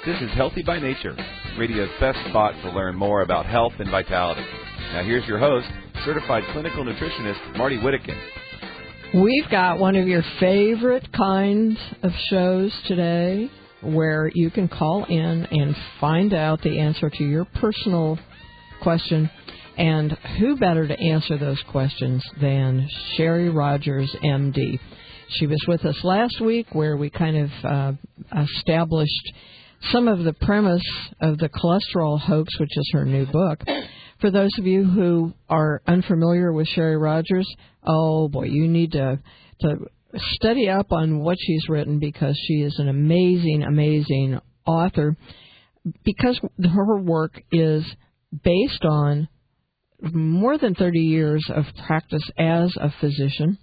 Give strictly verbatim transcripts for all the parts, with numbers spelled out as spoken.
This is Healthy by Nature, radio's best spot to learn more about health and vitality. Now here's your host, certified clinical nutritionist, Marty Whittakin. We've got one of your favorite kinds of shows today where you can call in and find out the answer to your personal question. And who better to answer those questions than Sherry Rogers, M D. She was with us last week where we kind of uh, established some of the premise of the cholesterol hoax, which is her new book. For those of you who are unfamiliar with Sherry Rogers, oh boy, you need to to study up on what she's written because she is an amazing, amazing author. Because her work is based on more than thirty years of practice as a physician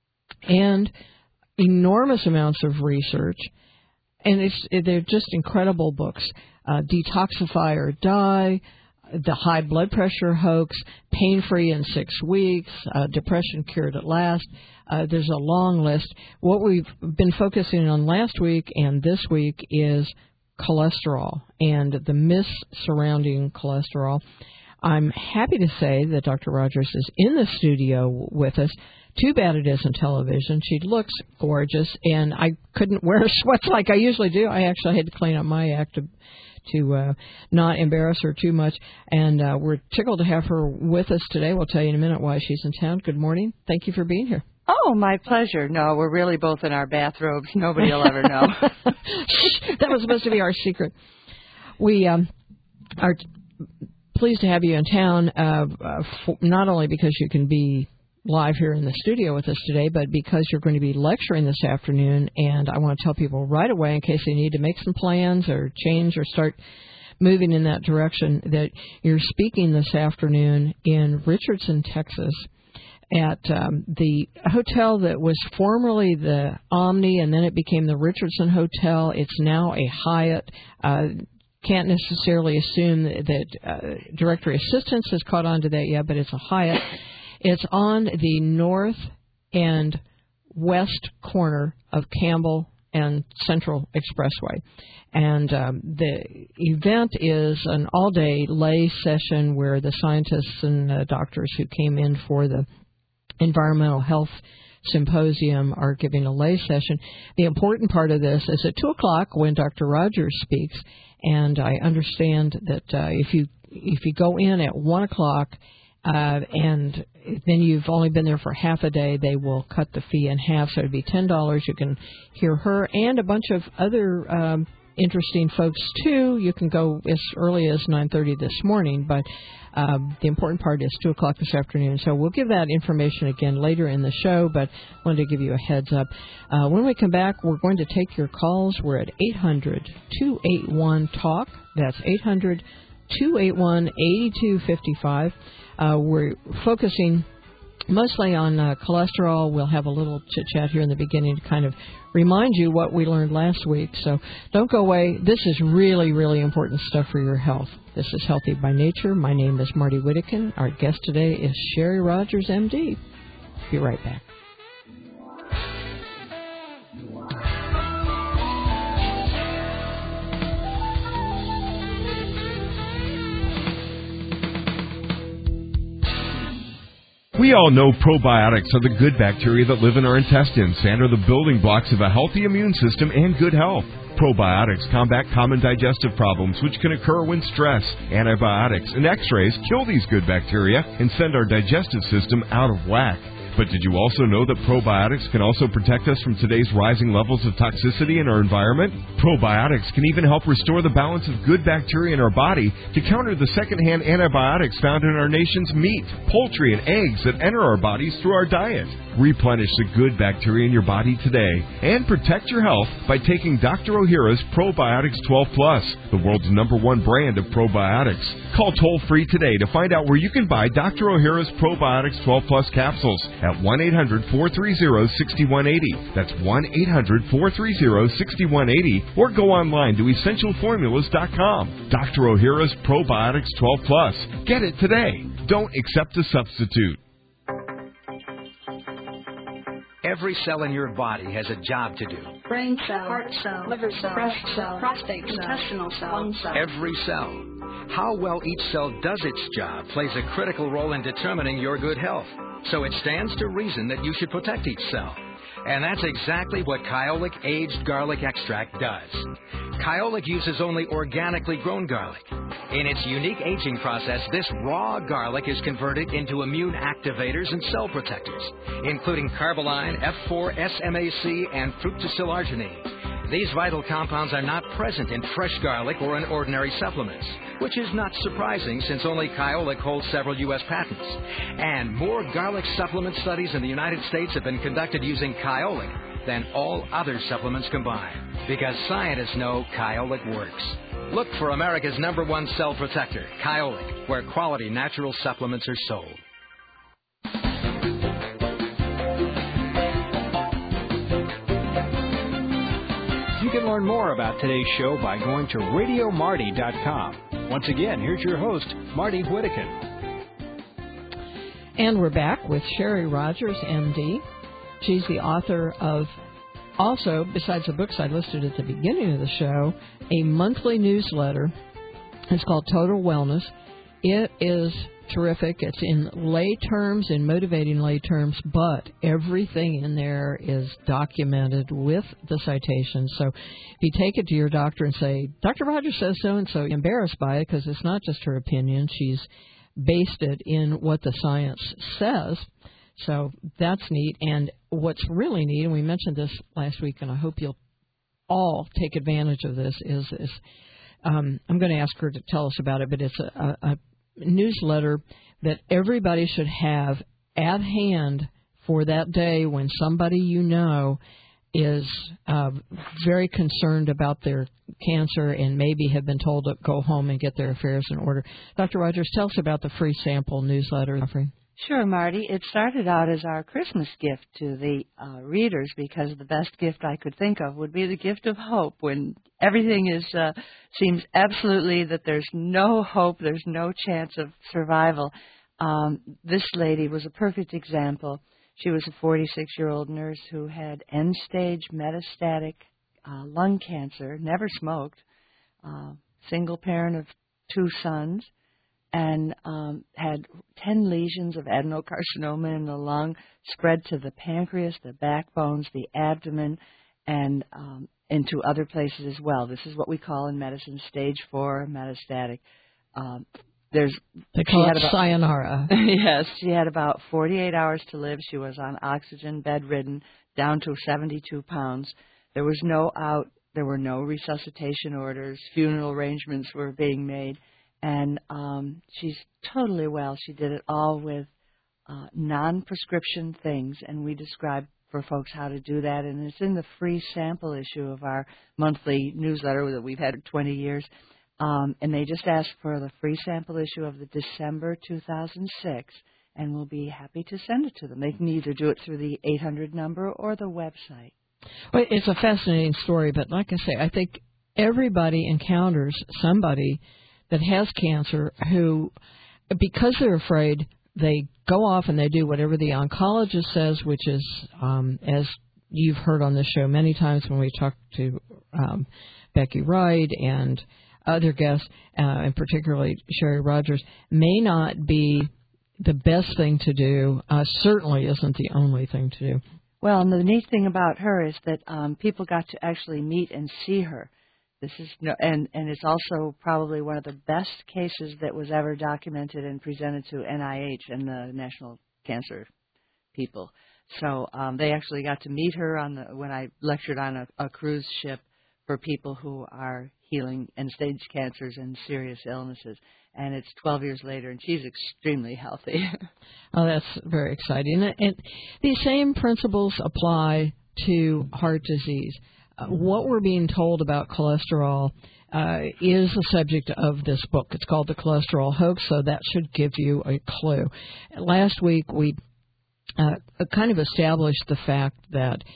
and enormous amounts of research, and it's, they're just incredible books. Uh, Detoxify or Die, The High Blood Pressure Hoax, Pain-Free in Six Weeks, uh, Depression Cured at Last. Uh, there's a long list. What we've been focusing on last week and this week is cholesterol and the myths surrounding cholesterol. I'm happy to say that Doctor Rogers is in the studio with us. Too bad it isn't television. She looks gorgeous, and I couldn't wear sweats like I usually do. I actually had to clean up my act to, to uh, not embarrass her too much, and uh, we're tickled to have her with us today. We'll tell you in a minute why she's in town. Good morning. Thank you for being here. Oh, my pleasure. No, we're really both in our bathrobes. Nobody will ever know. That was supposed to be our secret. We um, are pleased to have you in town, uh, uh, for, not only because you can be live here in the studio with us today, but because you're going to be lecturing this afternoon, and I want to tell people right away, in case they need to make some plans or change or start moving in that direction, that you're speaking this afternoon in Richardson, Texas, at um, the hotel that was formerly the Omni, and then it became the Richardson Hotel. It's now a Hyatt. Uh, Can't necessarily assume that, that uh, directory assistance has caught on to that yet, but it's a Hyatt. It's on the north and west corner of Campbell and Central Expressway. And um, the event is an all-day lay session where the scientists and uh, doctors who came in for the Environmental Health Symposium are giving a lay session. The important part of this is at two o'clock when Doctor Rogers speaks. And I understand that uh, if you if you go in at one o'clock uh, and then you've only been there for half a day, they will cut the fee in half, so it'd be ten dollars. You can hear her and a bunch of other um, interesting folks too. You can go as early as nine thirty this morning, but um, the important part is two o'clock this afternoon. So we'll give that information again later in the show, but I wanted to give you a heads up. Uh, when we come back, we're going to take your calls. We're at eight hundred, two eight one, TALK. That's eight hundred, two eight one, eight two five five. Uh, we're focusing mostly on uh, cholesterol. We'll have a little chit-chat here in the beginning to kind of remind you what we learned last week. So don't go away. This is really, really important stuff for your health. This is Healthy by Nature. My name is Marty Whittakin. Our guest today is Sherry Rogers, M D. Be right back. We all know probiotics are the good bacteria that live in our intestines and are the building blocks of a healthy immune system and good health. Probiotics combat common digestive problems which can occur when stress, antibiotics, and x-rays kill these good bacteria and send our digestive system out of whack. But did you also know that probiotics can also protect us from today's rising levels of toxicity in our environment? Probiotics can even help restore the balance of good bacteria in our body to counter the secondhand antibiotics found in our nation's meat, poultry, and eggs that enter our bodies through our diet. Replenish the good bacteria in your body today and protect your health by taking Doctor Ohhira's Probiotics twelve plus, the world's number one brand of probiotics. Call toll-free today to find out where you can buy Doctor Ohhira's Probiotics twelve plus capsules at one eight hundred, four three zero, six one eight zero. That's one eight hundred, four three zero, six one eight zero. Or go online to essential formulas dot com. Doctor Ohhira's Probiotics twelve plus. Get it today. Don't accept a substitute. Every cell in your body has a job to do. Brain cell, heart cell, liver cell, breast cell, prostate cell, intestinal cell, lung cell. Every cell. How well each cell does its job plays a critical role in determining your good health. So it stands to reason that you should protect each cell. And that's exactly what Kyolic Aged Garlic Extract does. Kyolic uses only organically grown garlic. In its unique aging process, this raw garlic is converted into immune activators and cell protectors, including carboline, F four, S M A C, and fructosylarginine. These vital compounds are not present in fresh garlic or in ordinary supplements, which is not surprising since only Kyolic holds several U S patents. And more garlic supplement studies in the United States have been conducted using Kyolic than all other supplements combined, because scientists know Kyolic works. Look for America's number one cell protector, Kyolic, where quality natural supplements are sold. You can learn more about today's show by going to radio marty dot com. Once again, here's your host, Marty Whittakin. And we're back with Sherry Rogers, M D. She's the author of, also, besides the books I listed at the beginning of the show, a monthly newsletter. It's called Total Wellness. It is terrific. It's in lay terms, in motivating lay terms, but everything in there is documented with the citations. So if you take it to your doctor and say, Doctor Rogers says so-and-so, you're embarrassed by it because it's not just her opinion. She's based it in what the science says. So that's neat. And what's really neat, and we mentioned this last week, and I hope you'll all take advantage of this, is this. Um, I'm going to ask her to tell us about it, but it's a, a, a newsletter that everybody should have at hand for that day when somebody you know is uh, very concerned about their cancer and maybe have been told to go home and get their affairs in order. Doctor Rogers, tell us about the free sample newsletter offering. Sure, Marty. It started out as our Christmas gift to the uh, readers, because the best gift I could think of would be the gift of hope when everything is uh, seems absolutely that there's no hope, there's no chance of survival. Um, this lady was a perfect example. She was a forty-six-year-old nurse who had end-stage metastatic uh, lung cancer, never smoked, uh, single parent of two sons, and um, had ten lesions of adenocarcinoma in the lung, spread to the pancreas, the backbones, the abdomen, and um, into other places as well. This is what we call in medicine stage four metastatic. Um, there's they call it about, sayonara. Yes, she had about forty-eight hours to live. She was on oxygen, bedridden, down to seventy-two pounds. There was no out. There were no resuscitation orders. Funeral arrangements were being made. And um, she's totally well. She did it all with uh, non-prescription things, and we describe for folks how to do that. And it's in the free sample issue of our monthly newsletter that we've had for twenty years. Um, and they just ask for the free sample issue of the December two thousand six, and we'll be happy to send it to them. They can either do it through the eight hundred number or the website. Well, it's a fascinating story, but like I say, I think everybody encounters somebody that has cancer who, because they're afraid, they go off and they do whatever the oncologist says, which is, um, as you've heard on this show many times when we talked to um, Becky Wright and other guests, uh, and particularly Sherry Rogers, may not be the best thing to do, uh, certainly isn't the only thing to do. Well, and the neat thing about her is that um, people got to actually meet and see her. This is no, and and it's also probably one of the best cases that was ever documented and presented to N I H and the National Cancer people. So um, they actually got to meet her on the when I lectured on a, a cruise ship for people who are healing end-stage cancers and serious illnesses. And it's twelve years later, and she's extremely healthy. Oh, that's very exciting. And, and these same principles apply to heart disease. Uh, what we're being told about cholesterol uh, is the subject of this book. It's called The Cholesterol Hoax, so that should give you a clue. Last week, we uh, kind of established the fact that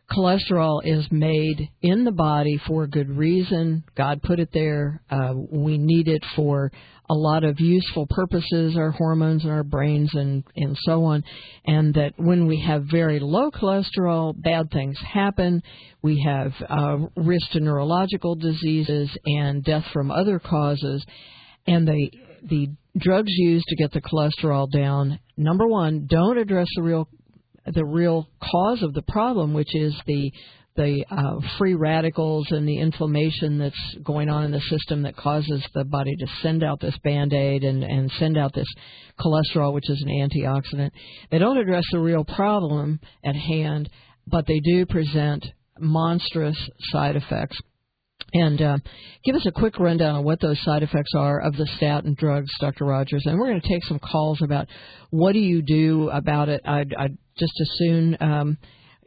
cholesterol is made in the body for a good reason. God put it there. Uh, we need it for a lot of useful purposes, our hormones and our brains and, and so on. And that when we have very low cholesterol, bad things happen. We have uh, risk to neurological diseases and death from other causes. And the the drugs used to get the cholesterol down, number one, don't address the real the real cause of the problem, which is the the uh, free radicals and the inflammation that's going on in the system that causes the body to send out this Band-Aid and, and send out this cholesterol, which is an antioxidant. They don't address the real problem at hand, but they do present monstrous side effects. And uh, give us a quick rundown on what those side effects are of the statin drugs, Doctor Rogers. And we're going to take some calls about what do you do about it. I'd, I'd just as soon um,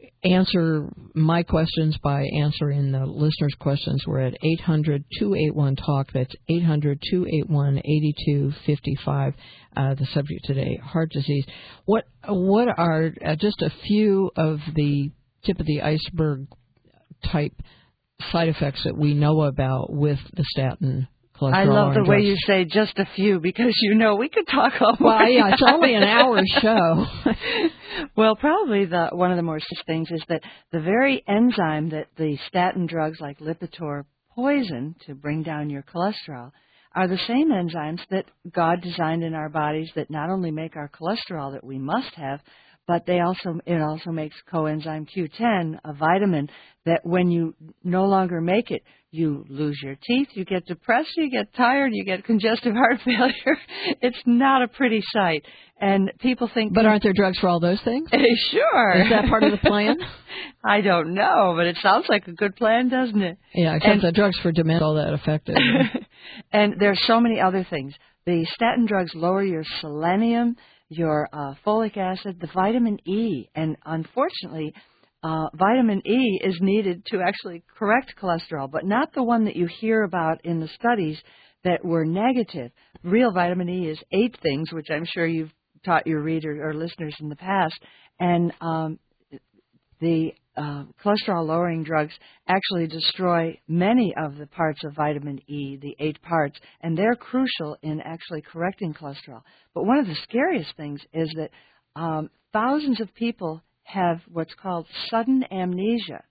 answer my questions by answering the listeners' questions. We're at eight hundred, two eight one, talk. That's eight hundred, two eight one, eight two five five. Uh, the subject today, heart disease. What, what are uh, just a few of the tip of the iceberg type side effects that we know about with the statin cholesterol? I love the drugs? way you say just a few, because you know we could talk all Well, morning. yeah, it's only an hour show. Well, probably the one of the more serious things is that the very enzyme that the statin drugs like Lipitor poison to bring down your cholesterol are the same enzymes that God designed in our bodies that not only make our cholesterol that we must have, but they also it also makes coenzyme Q ten, a vitamin that when you no longer make it, you lose your teeth, you get depressed, you get tired, you get congestive heart failure. It's not a pretty sight. And people think... But aren't there drugs for all those things? Sure. Is that part of the plan? I don't know, but it sounds like a good plan, doesn't it? Yeah, except and, the drugs for dementia all that effective. And there's so many other things. The statin drugs lower your selenium, your uh, folic acid, the vitamin E, and unfortunately, uh, vitamin E is needed to actually correct cholesterol, but not the one that you hear about in the studies that were negative. Real vitamin E is eight things, which I'm sure you've taught your readers or listeners in the past, and um, the uh, cholesterol-lowering drugs actually destroy many of the parts of vitamin E, the eight parts, and they're crucial in actually correcting cholesterol. But one of the scariest things is that um, thousands of people have what's called sudden amnesia.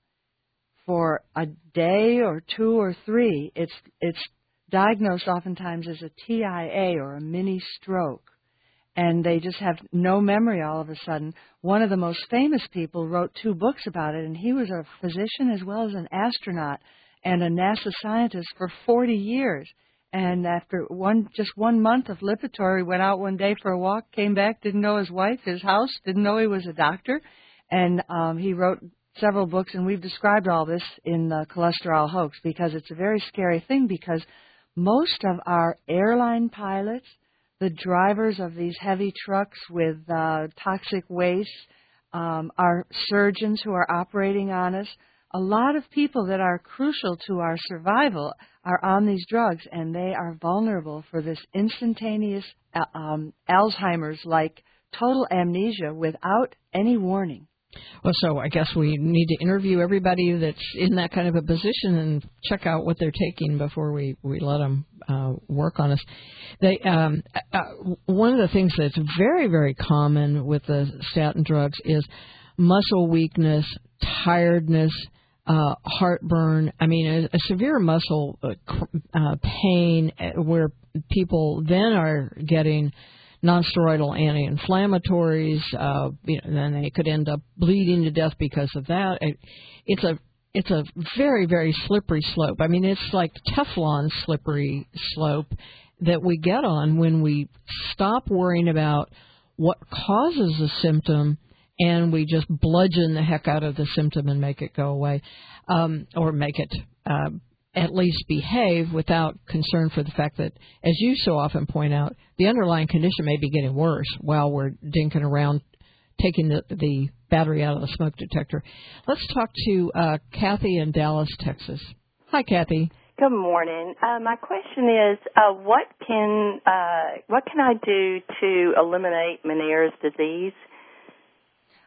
For a day or two or three, it's it's diagnosed oftentimes as a T I A or a mini stroke. And they just have no memory all of a sudden. One of the most famous people wrote two books about it, and he was a physician as well as an astronaut and a NASA scientist for forty years. And after one just one month of Lipitor, he went out one day for a walk, came back, didn't know his wife, his house, didn't know he was a doctor. And um, he wrote several books, and we've described all this in the Cholesterol Hoax because it's a very scary thing, because most of our airline pilots, the drivers of these heavy trucks with uh, toxic waste, um, our surgeons who are operating on us, a lot of people that are crucial to our survival are on these drugs, and they are vulnerable for this instantaneous uh, um, Alzheimer's-like total amnesia without any warning. Well, so I guess we need to interview everybody that's in that kind of a position and check out what they're taking before we, we let them uh, work on us. They, um, uh, one of the things that's very, very common with the statin drugs is muscle weakness, tiredness, uh, heartburn. I mean, a, a severe muscle uh, uh, pain where people then are getting non-steroidal anti-inflammatories, uh, you know, then they could end up bleeding to death because of that. It, it's a it's a very, very slippery slope. I mean, it's like Teflon slippery slope that we get on when we stop worrying about what causes the symptom and we just bludgeon the heck out of the symptom and make it go away, um, or make it uh, at least behave without concern for the fact that, as you so often point out, the underlying condition may be getting worse while we're dinking around taking the, the battery out of the smoke detector. Let's talk to uh, Kathy in Dallas, Texas. Hi, Kathy. Good morning. Uh, my question is, uh, what can uh, what can I do to eliminate Meniere's disease?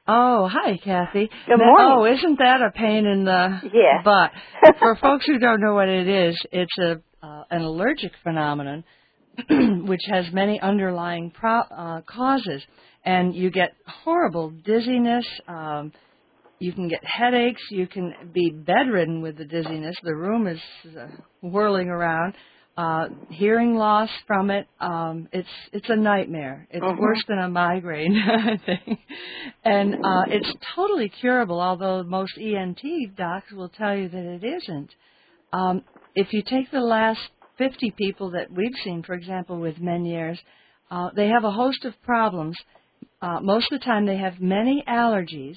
Oh, hi, Kathy. Good morning. Oh, isn't that a pain in the yeah. butt? For folks who don't know what it is, it's a uh, an allergic phenomenon which has many underlying pro- uh, causes. And you get horrible dizziness. Um, you can get headaches. You can be bedridden with the dizziness. The room is uh, whirling around. Uh, hearing loss from it. Um, it's it's a nightmare. It's mm-hmm. worse than a migraine, I think. And uh, it's totally curable, although most E N T docs will tell you that it isn't. Um, if you take the last fifty people that we've seen, for example, with Meniere's, uh, they have a host of problems. Uh, most of the time they have many allergies,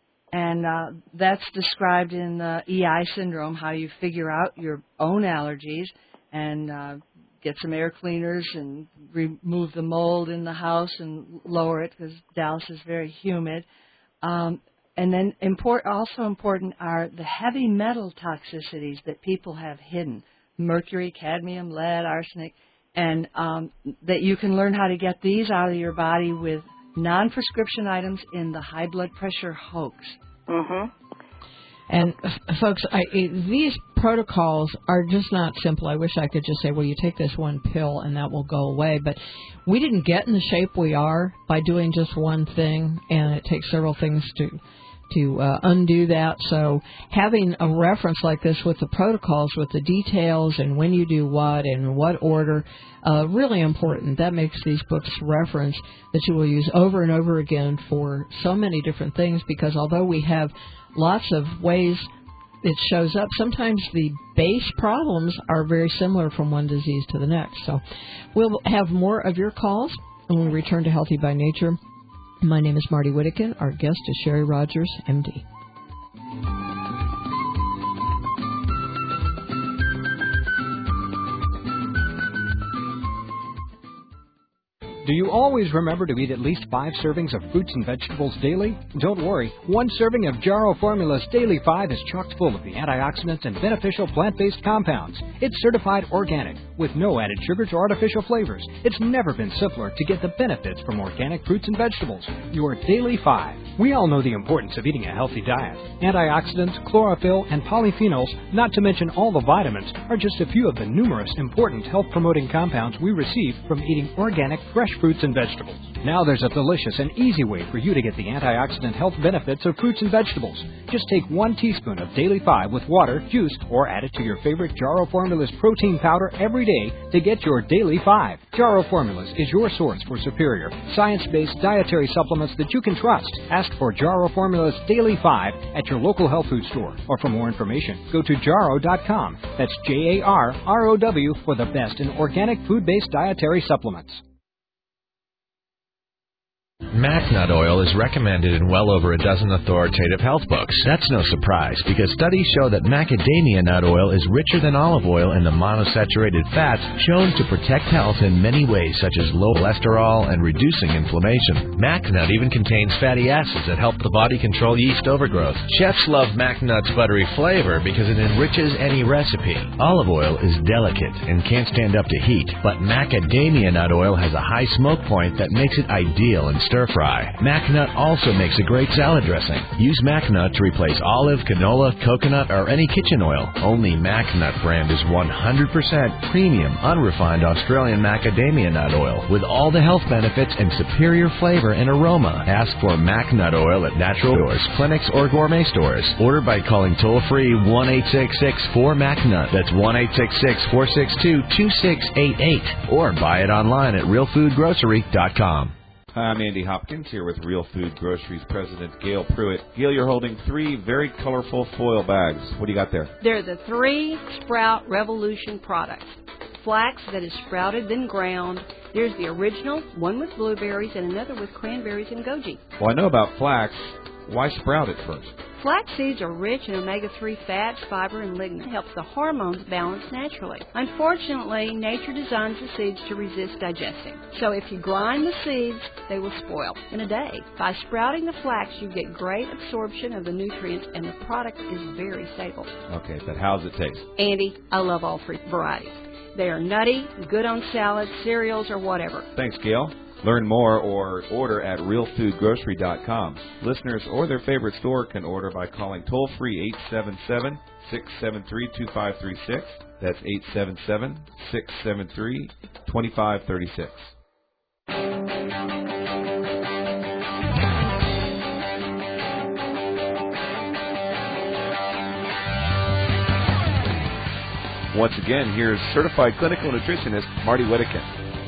and uh, that's described in the E I syndrome, how you figure out your own allergies and uh, get some air cleaners and remove the mold in the house and lower it because Dallas is very humid. Um, and then import, also important are the heavy metal toxicities that people have hidden, mercury, cadmium, lead, arsenic, and um, that you can learn how to get these out of your body with non-prescription items in the high blood pressure hoax. Mm-hmm. And, uh, folks, I, it, these protocols are just not simple. I wish I could just say, well, you take this one pill and that will go away. But we didn't get in the shape we are by doing just one thing, and it takes several things to to uh, undo that. So having a reference like this with the protocols, with the details and when you do what and in what order, uh, really important. That makes these books reference that you will use over and over again for so many different things, because although we have lots of ways it shows up, sometimes the base problems are very similar from one disease to the next. So we'll have more of your calls when we return to Healthy by Nature. My name is Marty Whittakin. Our guest is Sherry Rogers, M D. Do you always remember to eat at least five servings of fruits and vegetables daily? Don't worry. One serving of Jarrow Formula's Daily five is chock full of the antioxidants and beneficial plant-based compounds. It's certified organic, with no added sugars or artificial flavors. It's never been simpler to get the benefits from organic fruits and vegetables. Your Daily five. We all know the importance of eating a healthy diet. Antioxidants, chlorophyll, and polyphenols, not to mention all the vitamins, are just a few of the numerous important health-promoting compounds we receive from eating organic, fresh fruits and vegetables. Now there's a delicious and easy way for you to get the antioxidant health benefits of fruits and vegetables. Just take one teaspoon of Daily five with water, juice, or add it to your favorite Jarrow Formulas protein powder every day to get your Daily five. Jarrow Formulas is your source for superior, science-based dietary supplements that you can trust. Ask for Jarrow Formulas Daily five at your local health food store. Or for more information, go to jarrow dot com. That's J A R R O W for the best in organic food-based dietary supplements. MacNut oil is recommended in well over a dozen authoritative health books. That's no surprise, because studies show that macadamia nut oil is richer than olive oil in the monosaturated fats shown to protect health in many ways, such as low cholesterol and reducing inflammation. MacNut even contains fatty acids that help the body control yeast overgrowth. Chefs love MacNut's buttery flavor because it enriches any recipe. Olive oil is delicate and can't stand up to heat, but macadamia nut oil has a high smoke point that makes it ideal in stir fry. MacNut also makes a great salad dressing. Use MacNut to replace olive, canola, coconut, or any kitchen oil. Only MacNut brand is one hundred percent premium, unrefined Australian macadamia nut oil with all the health benefits and superior flavor and aroma. Ask for MacNut oil at natural stores, clinics, or gourmet stores. Order by calling toll-free one eight six six four MacNut. That's one eight six six four six two two six eight eight. Or buy it online at real food grocery dot com. Hi, I'm Andy Hopkins here with Real Food Groceries President Gail Pruitt. Gail, you're holding three very colorful foil bags. What do you got there? They're the three Sprout Revolution products. Flax that is sprouted then ground. There's the original, one with blueberries and another with cranberries and goji. Well, I know about flax. Why sprout it first? Flax seeds are rich in omega three fats, fiber, and lignin. It helps the hormones balance naturally. Unfortunately, nature designs the seeds to resist digesting. So if you grind the seeds, they will spoil in a day. By sprouting the flax, you get great absorption of the nutrients, and the product is very stable. Okay, but how does it taste? Andy, I love all three varieties. They are nutty, good on salads, cereals, or whatever. Thanks, Gail. Learn more or order at real food grocery dot com. Listeners or their favorite store can order by calling toll-free eight seven seven, six seven three, two five three six. That's eight seven seven, six seven three, two five three six. Once again, here's certified clinical nutritionist Marty Whittaker.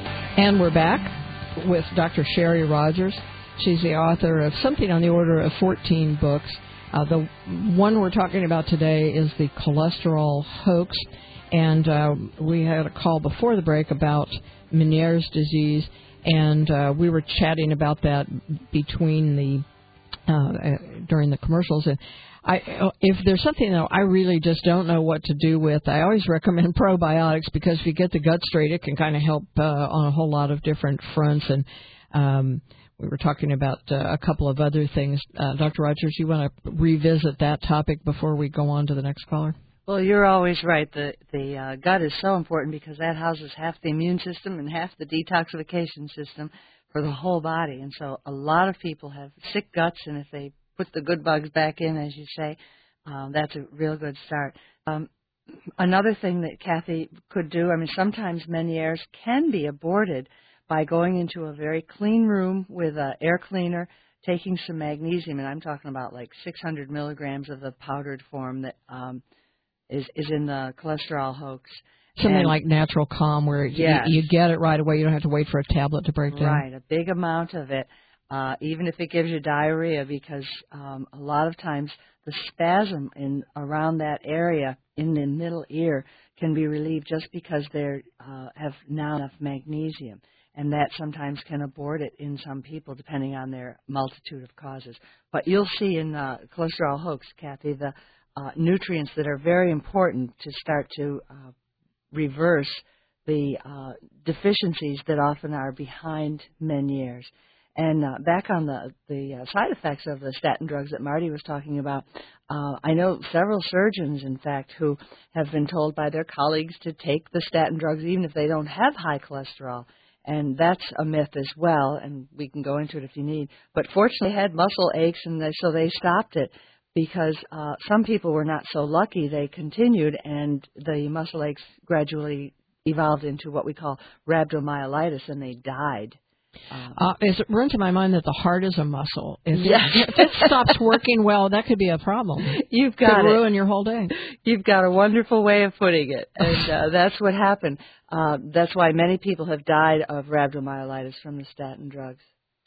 And we're back with Doctor Sherry Rogers. She's the author of something on the order of fourteen books. Uh, the one we're talking about today is the cholesterol hoax. And uh, we had a call before the break about Meniere's disease, and uh, we were chatting about that between the uh, during the commercials. And I, if there's something that I really just don't know what to do with, I always recommend probiotics, because if you get the gut straight, it can kind of help uh, on a whole lot of different fronts. And um, we were talking about uh, a couple of other things. Uh, Doctor Rogers, you want to revisit that topic before we go on to the next caller? Well, you're always right. The the uh, gut is so important, because that houses half the immune system and half the detoxification system for the whole body. And so a lot of people have sick guts, and if they put the good bugs back in, as you say, um, that's a real good start. Um, another thing that Kathy could do, I mean, sometimes Meniere's can be aborted by going into a very clean room with an air cleaner, taking some magnesium, and I'm talking about like six hundred milligrams of the powdered form that um, is, is in the cholesterol hoax. Something and, like Natural Calm, where yes. you, you get it right away. You don't have to wait for a tablet to break down. Right, a big amount of it. Uh, even if it gives you diarrhea, because um, a lot of times the spasm in around that area in the middle ear can be relieved just because they uh, have now enough magnesium, and that sometimes can abort it in some people depending on their multitude of causes. But you'll see in uh, cholesterol hoax, Kathy, the uh, nutrients that are very important to start to uh, reverse the uh, deficiencies that often are behind Meniere's. And uh, back on the, the uh, side effects of the statin drugs that Marty was talking about, uh, I know several surgeons, in fact, who have been told by their colleagues to take the statin drugs even if they don't have high cholesterol. And that's a myth as well, and we can go into it if you need. But fortunately, they had muscle aches, and they, so they stopped it, because uh, some people were not so lucky. They continued, and the muscle aches gradually evolved into what we call rhabdomyolysis, and they died. Uh, uh, it runs in my mind that the heart is a muscle. If, yes. it, if it stops working well, that could be a problem. You've got could it. ruin your whole day. You've got a wonderful way of putting it, and uh, that's what happened. Uh, that's why many people have died of rhabdomyolysis from the statin drugs.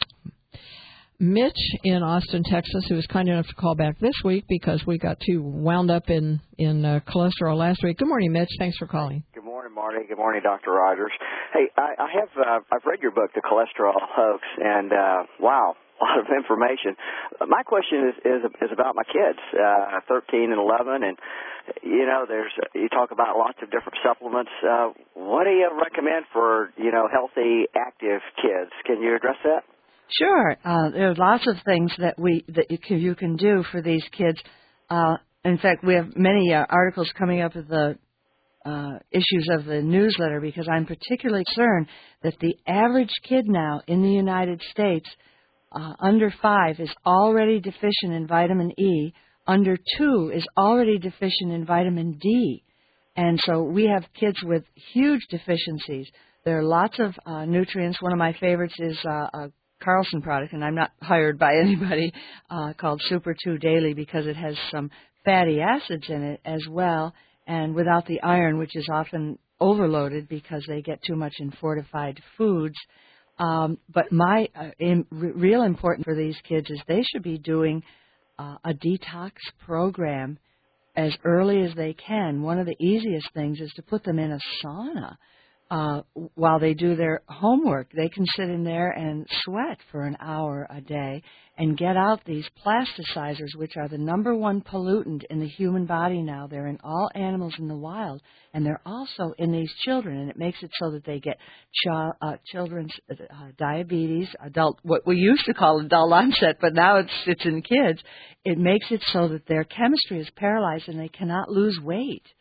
Mitch in Austin, Texas, who was kind enough to call back this week because we got too wound up in, in uh, cholesterol last week. Good morning, Mitch. Thanks for calling. Good morning, Marty. Good morning, Doctor Rogers. Hey, I, I have uh, I've read your book, The Cholesterol Hoax, and uh, wow, a lot of information. My question is is, is about my kids, uh, thirteen and eleven, and you know, there's you talk about lots of different supplements. Uh, what do you recommend for you know healthy, active kids? Can you address that? Sure. Uh, there are lots of things that we that you can, you can do for these kids. Uh, in fact, we have many uh, articles coming up with the uh, issues of the newsletter, because I'm particularly concerned that the average kid now in the United States, uh, under five, is already deficient in vitamin E. Under two is already deficient in vitamin D. And so we have kids with huge deficiencies. There are lots of uh, nutrients. One of my favorites is uh, a Carlson product, and I'm not hired by anybody, uh, called Super two Daily, because it has some fatty acids in it as well, and without the iron, which is often overloaded because they get too much in fortified foods. Um, but my uh, in, r- real important for these kids is they should be doing uh, a detox program as early as they can. One of the easiest things is to put them in a sauna. Uh, while they do their homework, they can sit in there and sweat for an hour a day and get out these plasticizers, which are the number one pollutant in the human body now. They're in all animals in the wild, and they're also in these children, and it makes it so that they get ch- uh, children's uh, diabetes, adult, what we used to call adult onset, but now it's it's in kids. It makes it so that their chemistry is paralyzed and they cannot lose weight.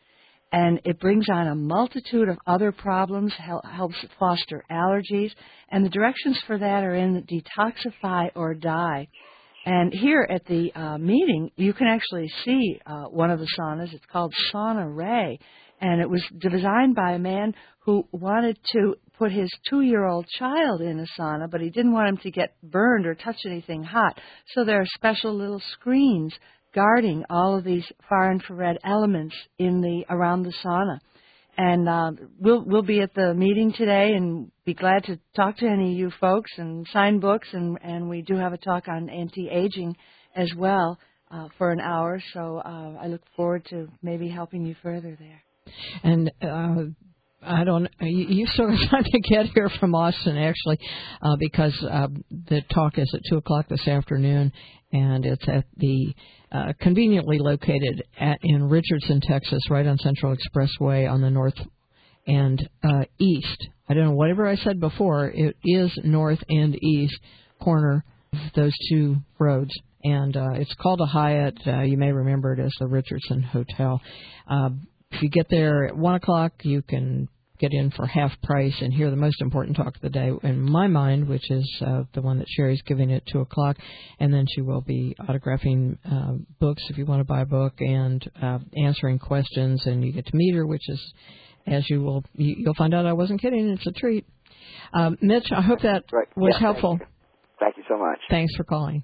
and it brings on a multitude of other problems, hel- helps foster allergies, and the directions for that are in Detoxify or Die. And here at the uh, meeting, you can actually see uh, one of the saunas. It's called Sauna Ray, and it was designed by a man who wanted to put his two-year-old child in a sauna, but he didn't want him to get burned or touch anything hot. So there are special little screens guarding all of these far infrared elements in the around the sauna. And uh, we'll we'll be at the meeting today, and be glad to talk to any of you folks and sign books. And, and we do have a talk on anti-aging as well uh, for an hour. So uh, I look forward to maybe helping you further there. And uh, I don't. You, you still got time to get here from Austin, actually, uh, because uh, the talk is at two o'clock this afternoon, and it's at the uh, conveniently located at, in Richardson, Texas, right on Central Expressway on the north and uh, east. I don't know, whatever I said before, it is north and east corner of those two roads. And uh, it's called a Hyatt. Uh, you may remember it as the Richardson Hotel. Uh, if you get there at one o'clock, you can get in for half price and hear the most important talk of the day, in my mind, which is uh, the one that Sherry's giving at two o'clock. And then she will be autographing uh, books if you want to buy a book, and uh, answering questions. And you get to meet her, which is, as you will, you, you'll find out I wasn't kidding. It's a treat. Um, Mitch, I hope that right. was yeah, helpful. Thank you. Thank you so much. Thanks for calling.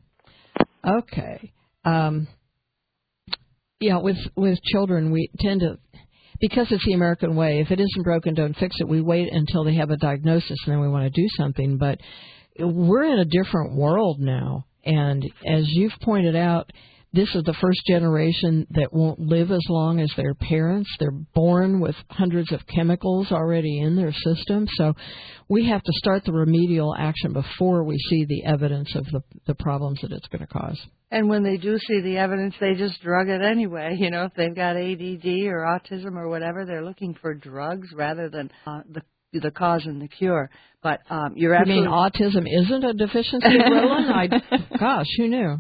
Okay. Um, yeah, with with children, we tend to, because it's the American way, if it isn't broken, don't fix it. We wait until they have a diagnosis, and then we want to do something. But we're in a different world now. And as you've pointed out, this is the first generation that won't live as long as their parents. They're born with hundreds of chemicals already in their system. So we have to start the remedial action before we see the evidence of the, the problems that it's going to cause. And when they do see the evidence, they just drug it anyway. You know, if they've got A D D or autism or whatever, they're looking for drugs rather than uh, the the cause and the cure. But um, you're you absolutely... mean autism isn't a deficiency, Roland? I, gosh, who knew?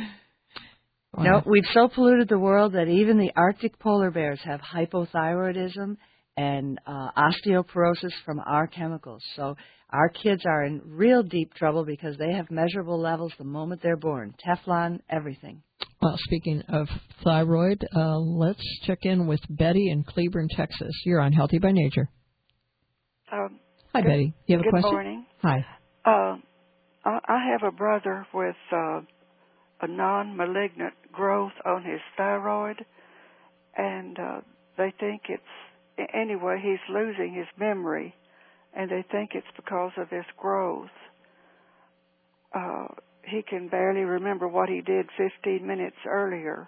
Wow. No, we've so polluted the world that even the Arctic polar bears have hypothyroidism and uh, osteoporosis from our chemicals. So our kids are in real deep trouble because they have measurable levels the moment they're born. Teflon, everything. Well, speaking of thyroid, uh, let's check in with Betty in Cleburne, Texas. You're on Healthy by Nature. Um, Hi, good, Betty. You have a good question? Good morning. Hi. Uh, I, I have a brother with uh, a non-malignant growth on his thyroid, and uh, they think it's, anyway, he's losing his memory, and they think it's because of this growth. Uh, he can barely remember what he did fifteen minutes earlier.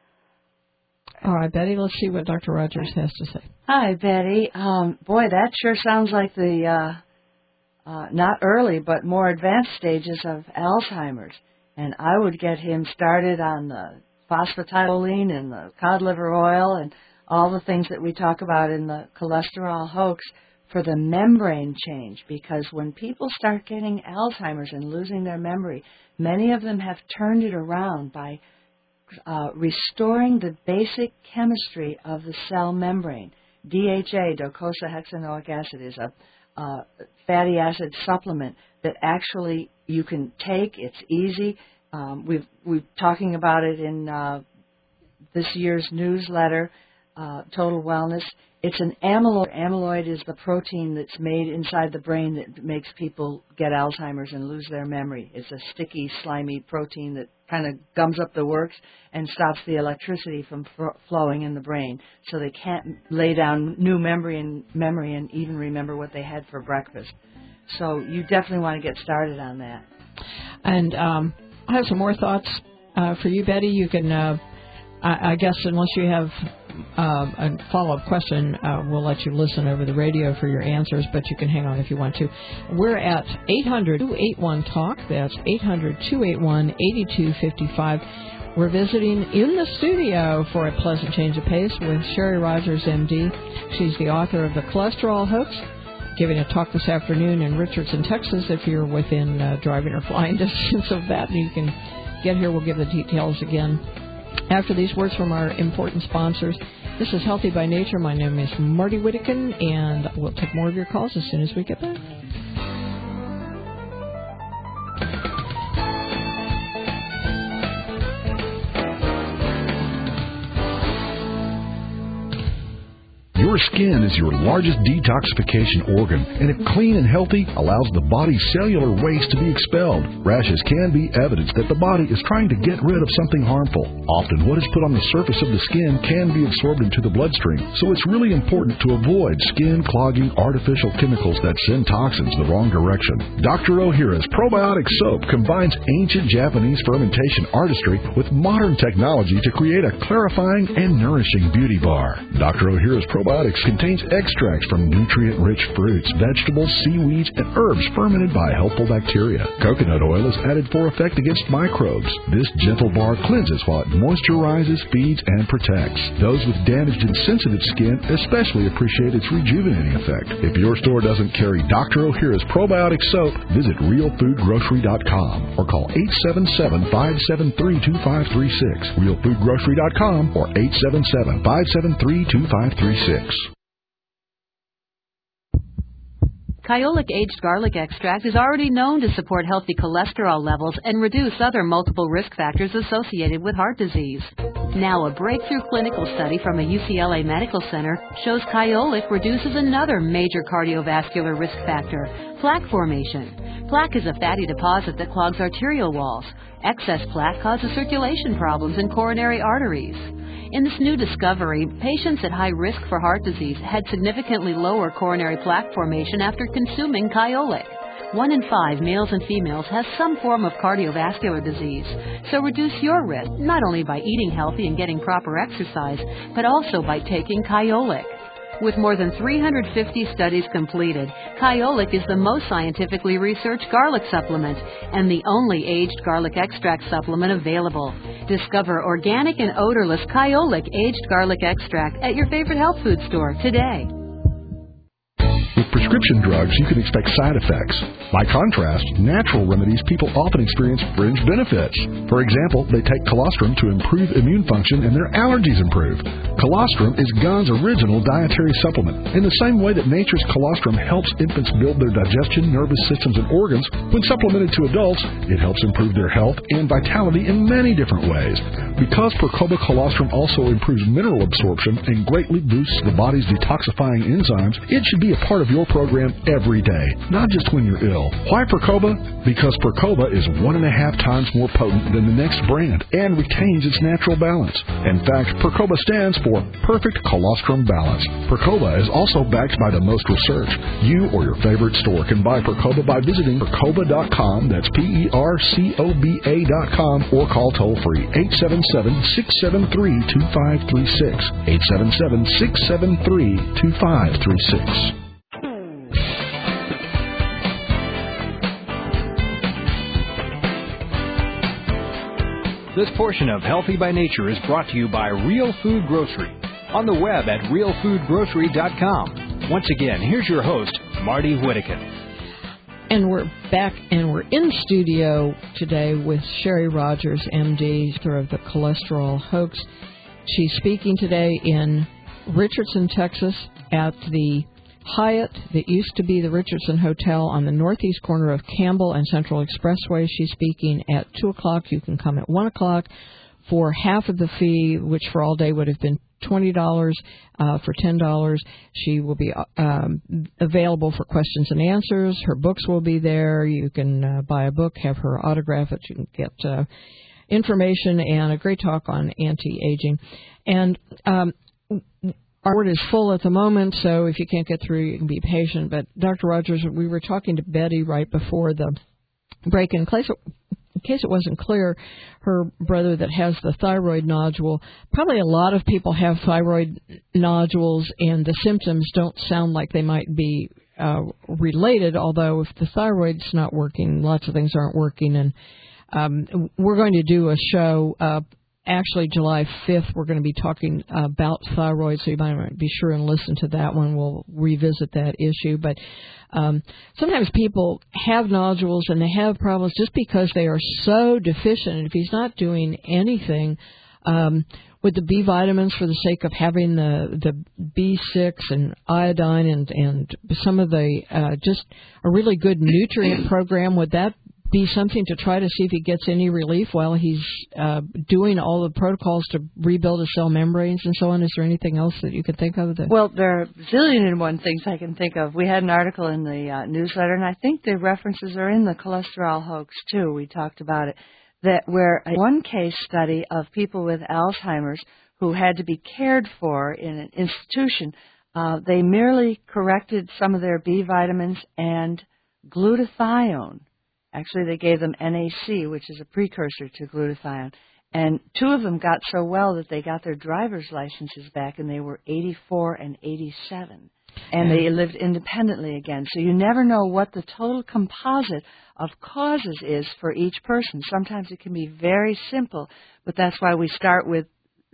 All right, Betty, let's see what Doctor Rogers has to say. Hi, Betty. Um, boy, that sure sounds like the uh, uh, not early but more advanced stages of Alzheimer's. And I would get him started on the phosphatidylcholine and the cod liver oil and all the things that we talk about in the cholesterol hoax for the membrane change, because when people start getting Alzheimer's and losing their memory, many of them have turned it around by uh, restoring the basic chemistry of the cell membrane. D H A, docosahexaenoic acid, is a uh, fatty acid supplement that actually you can take. It's easy. Um, we've we're talking about it in uh, this year's newsletter, uh, Total Wellness. It's an amyloid. Amyloid is the protein that's made inside the brain that makes people get Alzheimer's and lose their memory. It's a sticky, slimy protein that kind of gums up the works and stops the electricity from f- flowing in the brain, so they can't lay down new memory and memory and even remember what they had for breakfast. So you definitely want to get started on that. And um, I have some more thoughts uh, for you, Betty. You can, uh, I, I guess, unless you have uh, a follow-up question, uh, we'll let you listen over the radio for your answers, but you can hang on if you want to. We're at eight hundred, two eight one, talk. That's eight hundred, two eight one, eight two five five. We're visiting in the studio for a pleasant change of pace with Sherry Rogers, M D. She's the author of The Cholesterol Hoax, giving a talk this afternoon in Richardson, Texas. If you're within uh, driving or flying distance of that, you can get here. We'll give the details again after these words from our important sponsors. This is Healthy by Nature. My name is Marty Whittakin, and we'll take more of your calls as soon as we get back. Your skin is your largest detoxification organ, and if clean and healthy, allows the body's cellular waste to be expelled. Rashes can be evidence that the body is trying to get rid of something harmful. Often what is put on the surface of the skin can be absorbed into the bloodstream, so it's really important to avoid skin-clogging artificial chemicals that send toxins the wrong direction. Doctor Ohhira's probiotic soap combines ancient Japanese fermentation artistry with modern technology to create a clarifying and nourishing beauty bar. Doctor Ohhira's probiotic contains extracts from nutrient-rich fruits, vegetables, seaweeds, and herbs fermented by helpful bacteria. Coconut oil is added for effect against microbes. This gentle bar cleanses while it moisturizes, feeds, and protects. Those with damaged and sensitive skin especially appreciate its rejuvenating effect. If your store doesn't carry Doctor Ohhira's probiotic soap, visit real food grocery dot com or call eight seven seven, five seven three, two five three six, real food grocery dot com or eight seven seven, five seven three, two five three six. Kyolic aged garlic extract is already known to support healthy cholesterol levels and reduce other multiple risk factors associated with heart disease. Now, a breakthrough clinical study from a U C L A Medical Center shows Kyolic reduces another major cardiovascular risk factor, plaque formation. Plaque is a fatty deposit that clogs arterial walls. Excess plaque causes circulation problems in coronary arteries. In this new discovery, patients at high risk for heart disease had significantly lower coronary plaque formation after consuming Kyolic. One in five males and females has some form of cardiovascular disease, so reduce your risk not only by eating healthy and getting proper exercise, but also by taking Kyolic. With more than three hundred fifty studies completed, Kyolic is the most scientifically researched garlic supplement and the only aged garlic extract supplement available. Discover organic and odorless Kyolic aged garlic extract at your favorite health food store today. With prescription drugs, you can expect side effects. By contrast, natural remedies people often experience fringe benefits. For example, they take colostrum to improve immune function and their allergies improve. Colostrum is G O N's original dietary supplement. In the same way that nature's colostrum helps infants build their digestion, nervous systems, and organs, when supplemented to adults, it helps improve their health and vitality in many different ways. Because Percoba colostrum also improves mineral absorption and greatly boosts the body's detoxifying enzymes, it should be a part of your program every day, not just when you're ill. Why Percoba? Because Percoba is one and a half times more potent than the next brand and retains its natural balance. In fact, Percoba stands for Perfect Colostrum Balance. Percoba is also backed by the most research. You or your favorite store can buy Percoba by visiting percoba dot com, that's P E R C O B A dot com, or call toll-free eight seven seven, six seven three, two five three six, eight seven seven, six seven three, two five three six. This portion of Healthy by Nature is brought to you by Real Food Grocery, on the web at real food grocery dot com. Once again, here's your host, Marty Whittakin. And we're back, and we're in studio today with Sherry Rogers, M D, author of The Cholesterol Hoax. She's speaking today in Richardson, Texas, at the Hyatt that used to be the Richardson Hotel on the northeast corner of Campbell and Central Expressway. She's speaking at two o'clock. You can come at one o'clock for half of the fee, which for all day would have been twenty dollars. Uh, for ten dollars, she will be um, available for questions and answers. Her books will be there. You can uh, buy a book, have her autograph it. You can get uh, information and a great talk on anti-aging. And um, our board is full at the moment, so if you can't get through, you can be patient. But Doctor Rogers, we were talking to Betty right before the break. In case, in case it wasn't clear, her brother that has the thyroid nodule, probably a lot of people have thyroid nodules, and the symptoms don't sound like they might be uh, related, although if the thyroid's not working, lots of things aren't working. And um, we're going to do a show uh Actually, July fifth, we're going to be talking about thyroid, so you might be sure and listen to that one. We'll revisit that issue. But um, sometimes people have nodules and they have problems just because they are so deficient. And if he's not doing anything, um, would the B vitamins, for the sake of having the the B six and iodine and and some of the uh, just a really good nutrient program, would that be something to try to see if he gets any relief while he's uh, doing all the protocols to rebuild his cell membranes and so on? Is there anything else that you could think of? That well, there are a zillion and one things I can think of. We had an article in the uh, newsletter, and I think the references are in the cholesterol hoax, too. We talked about it, that where a one case study of people with Alzheimer's who had to be cared for in an institution, uh, they merely corrected some of their B vitamins and glutathione. Actually, they gave them N A C, which is a precursor to glutathione. And two of them got so well that they got their driver's licenses back, and they were eighty-four and eighty-seven. And they lived independently again. So you never know what the total composite of causes is for each person. Sometimes it can be very simple, but that's why we start with,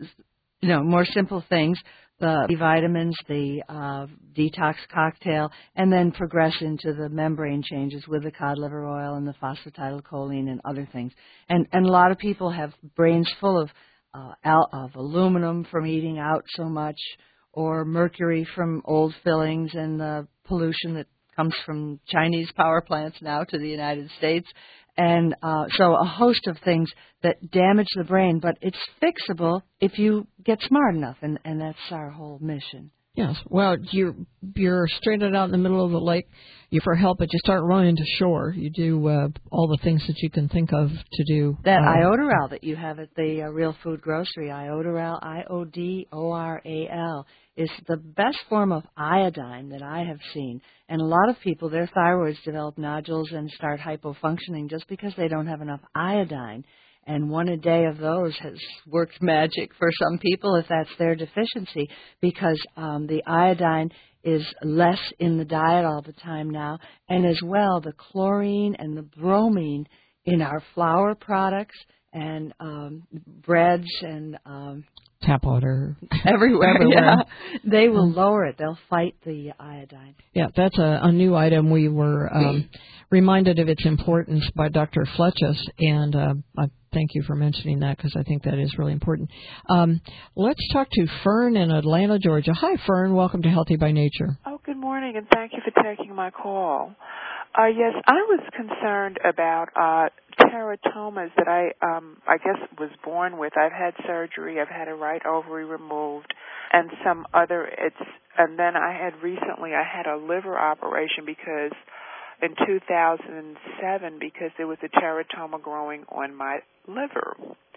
you know, more simple things, the B vitamins, the uh, detox cocktail, and then progress into the membrane changes with the cod liver oil and the phosphatidylcholine and other things. And and a lot of people have brains full of uh, al- of aluminum from eating out so much, or mercury from old fillings and the pollution that comes from Chinese power plants now to the United States. And uh, so a host of things that damage the brain, but it's fixable if you get smart enough, and, and that's our whole mission. Yes. Well, you're you're stranded out in the middle of the lake. You for help, but you start running to shore. You do uh, all the things that you can think of to do. That uh, Iodoral that you have at the uh, Real Food Grocery, Iodoral, I O D O R A L, is the best form of iodine that I have seen. And a lot of people, their thyroids develop nodules and start hypofunctioning just because they don't have enough iodine. And one a day of those has worked magic for some people if that's their deficiency, because um, the iodine is less in the diet all the time now, and as well the chlorine and the bromine in our flour products and um, breads and um, tap water everywhere. everywhere. Yeah. They will lower it. They'll fight the iodine. Yeah, that's a, a new item. We were um, reminded of its importance by Doctor Fletchus, and uh, I thank you for mentioning that because I think that is really important. Um, let's talk to Fern in Atlanta, Georgia. Hi, Fern. Welcome to Healthy by Nature. Oh, good morning, and thank you for taking my call. Uh, yes, I was concerned about uh, teratomas that I, um, I guess, was born with. I've had surgery. I've had a right ovary removed, and some other. It's and then I had recently. I had a liver operation because in two thousand seven because there was a teratoma growing on my liver,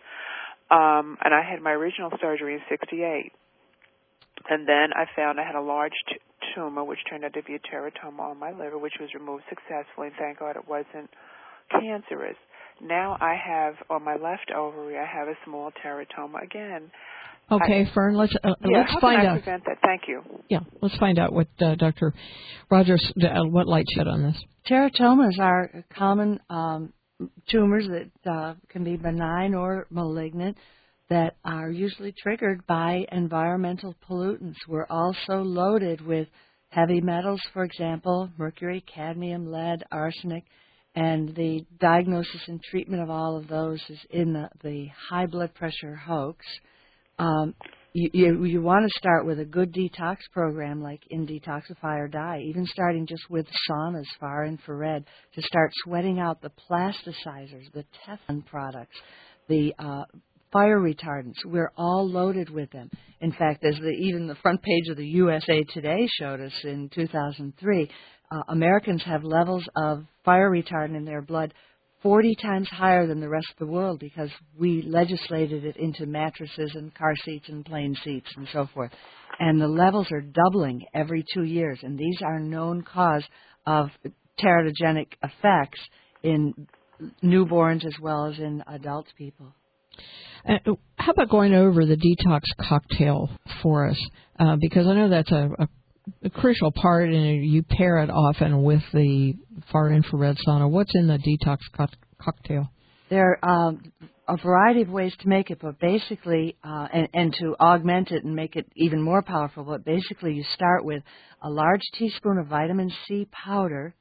um, and I had my original surgery in sixty-eight. And then I found I had a large t- tumor, which turned out to be a teratoma on my liver, which was removed successfully, and thank God it wasn't cancerous. Now I have, on my left ovary, I have a small teratoma again. Okay, I, Fern, let's uh, yeah, let's how find can I out. prevent that? Thank you. Yeah, let's find out what uh, Doctor Rogers, uh, what light shed on this. Teratomas are common um, tumors that uh, can be benign or malignant, that are usually triggered by environmental pollutants. We're also loaded with heavy metals, for example, mercury, cadmium, lead, arsenic, and the diagnosis and treatment of all of those is in the, the high blood pressure hoax. Um, you, you, you want to start with a good detox program like In Detoxify or Die, even starting just with saunas, far infrared, to start sweating out the plasticizers, the Teflon products, the uh, fire retardants. We're all loaded with them. In fact, as the, even the front page of the U S A Today showed us in two thousand three, uh, Americans have levels of fire retardant in their blood forty times higher than the rest of the world because we legislated it into mattresses and car seats and plane seats and so forth. And the levels are doubling every two years, and these are known cause of teratogenic effects in newborns as well as in adult people. Uh, how about going over the detox cocktail for us? Uh, because I know that's a, a, a crucial part, and you pair it often with the far infrared sauna. What's in the detox co- cocktail? There are um, a variety of ways to make it, but basically, uh, and, and to augment it and make it even more powerful, but basically you start with a large teaspoon of vitamin C powder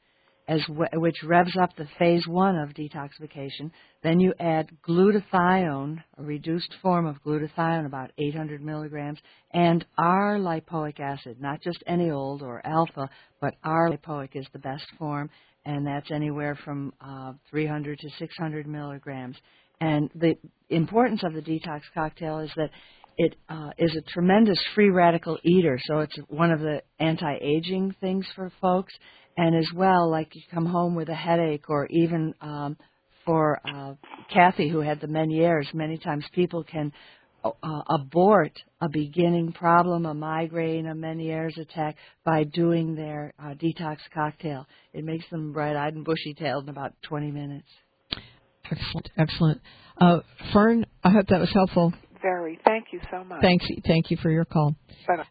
as w- which revs up the phase one of detoxification. Then you add glutathione, a reduced form of glutathione, about eight hundred milligrams, and R-lipoic acid, not just any old or alpha, but R-lipoic is the best form, and that's anywhere from uh, three hundred to six hundred milligrams. And the importance of the detox cocktail is that it uh, is a tremendous free radical eater, so it's one of the anti-aging things for folks. And as well, like you come home with a headache, or even um, for uh, Kathy, who had the Meniere's, many times people can uh, abort a beginning problem, a migraine, a Meniere's attack, by doing their uh, detox cocktail. It makes them bright-eyed and bushy-tailed in about twenty minutes. Excellent, excellent. Uh, Fern, I hope that was helpful. Very. Thank you so much. Thanks, thank you for your call. Bye-bye.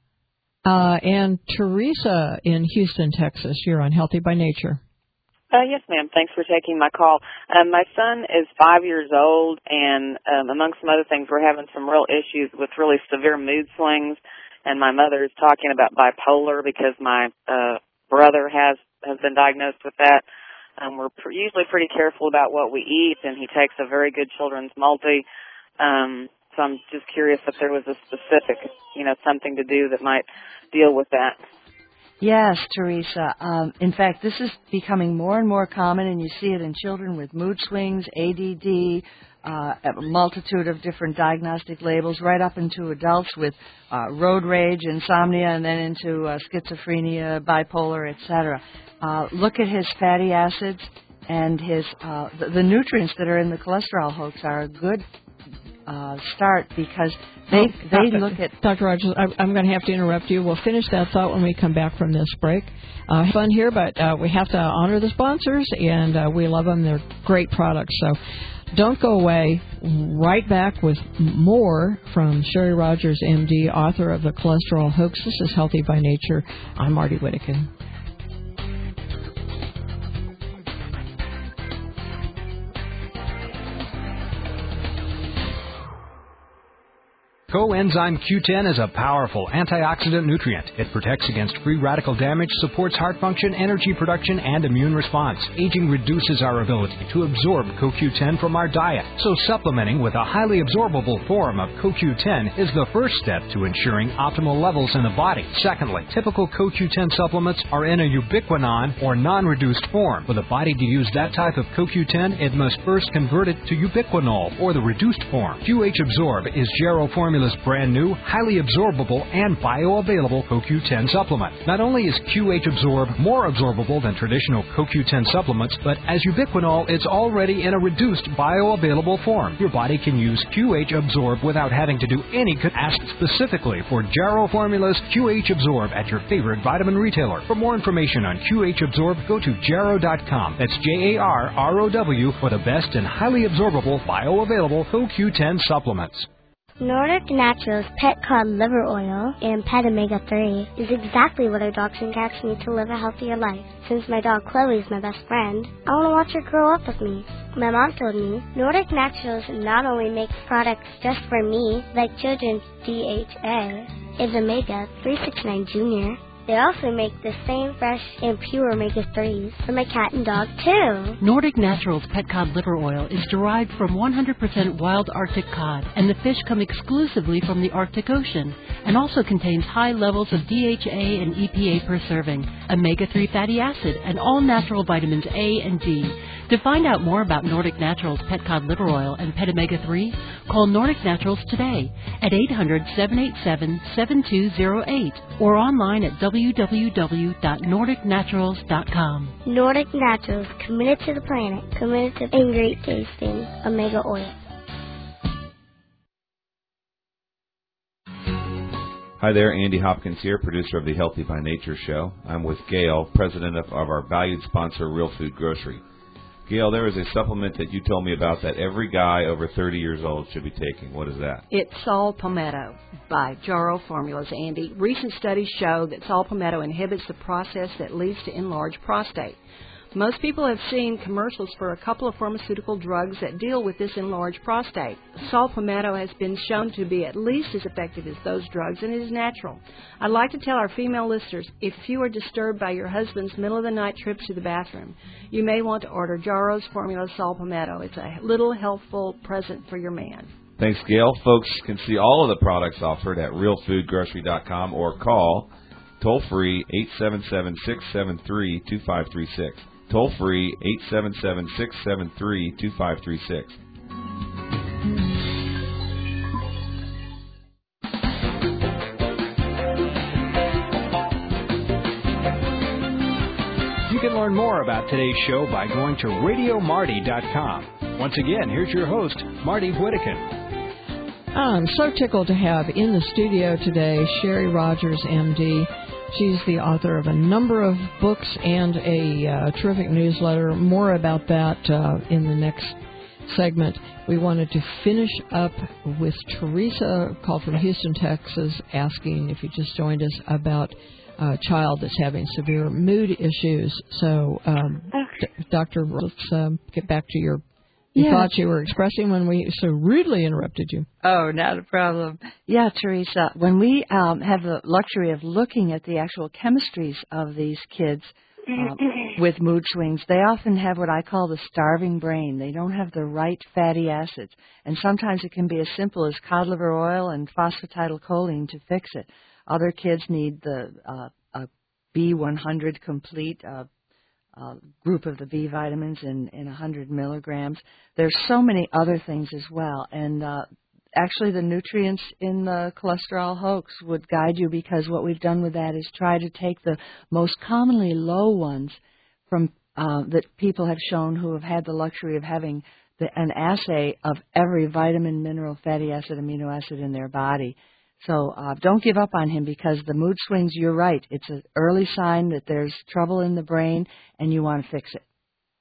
Uh, and Teresa in Houston, Texas, you're on Healthy by Nature. Uh, yes, ma'am. Thanks for taking my call. Um, my son is five years old, and um, among some other things, we're having some real issues with really severe mood swings, and my mother is talking about bipolar because my uh, brother has, has been diagnosed with that. Um, we're pr- usually pretty careful about what we eat, and he takes a very good children's multi. Um, so I'm just curious if there was a specific, you know, something to do that might deal with that. Yes, Teresa. Um, in fact, this is becoming more and more common, and you see it in children with mood swings, A D D, uh, a multitude of different diagnostic labels, right up into adults with uh, road rage, insomnia, and then into uh, schizophrenia, bipolar, et cetera. Uh, look at his fatty acids and his uh, the, the nutrients that are in the cholesterol hoax are a good uh, start, because they they Doctor look at... Doctor Rogers, I, I'm going to have to interrupt you. We'll finish that thought when we come back from this break. Uh, fun here, but uh, we have to honor the sponsors, and uh, we love them. They're great products. So don't go away. Right back with more from Sherry Rogers, M D, author of The Cholesterol Hoax. This is Healthy by Nature. I'm Marty Whittaker. Coenzyme Q ten is a powerful antioxidant nutrient. It protects against free radical damage, supports heart function, energy production, and immune response. Aging reduces our ability to absorb C O Q ten from our diet, so supplementing with a highly absorbable form of C O Q ten is the first step to ensuring optimal levels in the body. Secondly, typical C O Q ten supplements are in a ubiquinone or non-reduced form. For the body to use that type of C O Q ten, it must first convert it to ubiquinol or the reduced form. Q H Absorb is Jarrow Formula's brand new, highly absorbable, and bioavailable C O Q ten supplement. Not only is Q H Absorb more absorbable than traditional C O Q ten supplements, but as ubiquinol, it's already in a reduced bioavailable form. Your body can use Q H Absorb without having to do any. Ask specifically for Jarrow Formula's Q H Absorb at your favorite vitamin retailer. For more information on Q H Absorb, go to jarrow dot com. That's J A R R O W for the best and highly absorbable, bioavailable C O Q ten supplements. Nordic Naturals Pet Cod Liver Oil and Pet Omega three is exactly what our dogs and cats need to live a healthier life. Since my dog Chloe is my best friend, I want to watch her grow up with me. My mom told me Nordic Naturals not only makes products just for me, like children's D H A and Omega three sixty-nine Junior, they also make the same fresh and pure omega threes for my cat and dog, too. Nordic Naturals Pet Cod Liver Oil is derived from one hundred percent wild Arctic cod, and the fish come exclusively from the Arctic Ocean, and also contains high levels of D H A and E P A per serving, omega three fatty acid, and all natural vitamins A and D. To find out more about Nordic Naturals Pet Cod Liver Oil and Pet Omega three, call Nordic Naturals today at eight hundred, seven eight seven, seven two zero eight or online at w w w dot nordic naturals dot com. Nordic Naturals, committed to the planet, committed to and great tasting omega oil. Hi there, Andy Hopkins here, producer of the Healthy by Nature show. I'm with Gail, president of, of our valued sponsor, Real Food Grocery. Gail, there is a supplement that you told me about that every guy over thirty years old should be taking. What is that? It's Saw Palmetto by Jarrow Formulas, Andy. Recent studies show that saw palmetto inhibits the process that leads to enlarged prostate. Most people have seen commercials for a couple of pharmaceutical drugs that deal with this enlarged prostate. Saw Palmetto has been shown to be at least as effective as those drugs, and it is natural. I'd like to tell our female listeners, if you are disturbed by your husband's middle-of-the-night trips to the bathroom, you may want to order Jarrow's Formula Saw Palmetto. It's a little helpful present for your man. Thanks, Gail. Folks can see all of the products offered at real food grocery dot com or call toll-free eight seven seven, six seven three, two five three six. Toll-free eight seven seven, six seven three, two five three six. You can learn more about today's show by going to radio marty dot com. Once again, here's your host, Marty Whittakin. I'm so tickled to have in the studio today Sherry Rogers, M D. She's the author of a number of books and a uh, terrific newsletter. More about that uh, in the next segment. We wanted to finish up with Teresa, called from Houston, Texas, asking, if you just joined us, about a child that's having severe mood issues. So, um, D- Doctor, let's um, get back to your You yeah. thought you were expressing when we so rudely interrupted you. Oh, not a problem. Yeah, Teresa, when we um, have the luxury of looking at the actual chemistries of these kids um, with mood swings, they often have what I call the starving brain. They don't have the right fatty acids. And sometimes it can be as simple as cod liver oil and phosphatidylcholine to fix it. Other kids need the uh, a B one hundred complete uh Uh, group of the B vitamins in, in one hundred milligrams. There's so many other things as well. And uh, actually the nutrients in the cholesterol hoax would guide you, because what we've done with that is try to take the most commonly low ones from uh, that people have shown who have had the luxury of having the, an assay of every vitamin, mineral, fatty acid, amino acid in their body. So uh, don't give up on him, because the mood swings, you're right, it's an early sign that there's trouble in the brain and you want to fix it.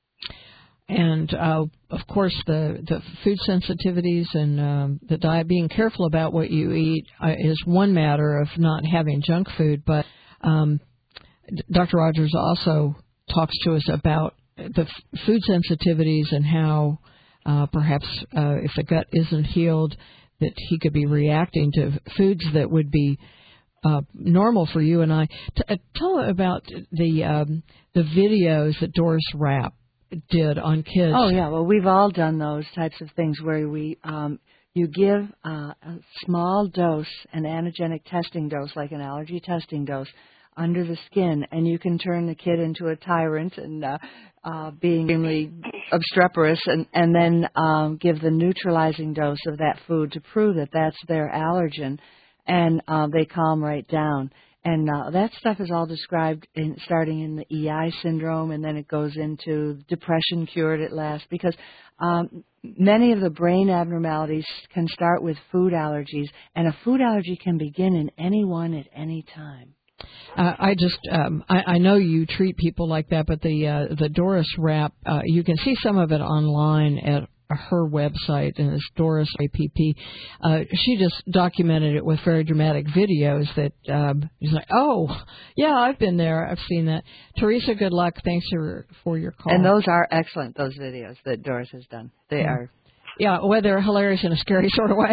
And, uh, of course, the, the food sensitivities and um, the diet, being careful about what you eat uh, is one matter of not having junk food. But um, Doctor Rogers also talks to us about the f- food sensitivities and how uh, perhaps uh, if the gut isn't healed, that he could be reacting to foods that would be uh, normal for you and I. T- uh, tell about the um, the videos that Doris Rapp did on kids. Oh, yeah. Well, we've all done those types of things where we um, you give uh, a small dose, an antigenic testing dose, like an allergy testing dose, under the skin, and you can turn the kid into a tyrant and uh, uh, being extremely obstreperous, and, and then um, give the neutralizing dose of that food to prove that that's their allergen, and uh, they calm right down. And uh, that stuff is all described in, starting in the E I syndrome, and then it goes into depression cured at last, because um, many of the brain abnormalities can start with food allergies, and a food allergy can begin in anyone at any time. Uh, I just, um, I, I know you treat people like that, but the uh, the Doris Rapp, uh, you can see some of it online at her website, and it's Doris A P P. Uh, she just documented it with very dramatic videos that um, she's like, oh, yeah, I've been there, I've seen that. Teresa, good luck. Thanks for, for your call. And those are excellent, those videos that Doris has done. They yeah. are. Yeah, well, they're hilarious in a scary sort of way.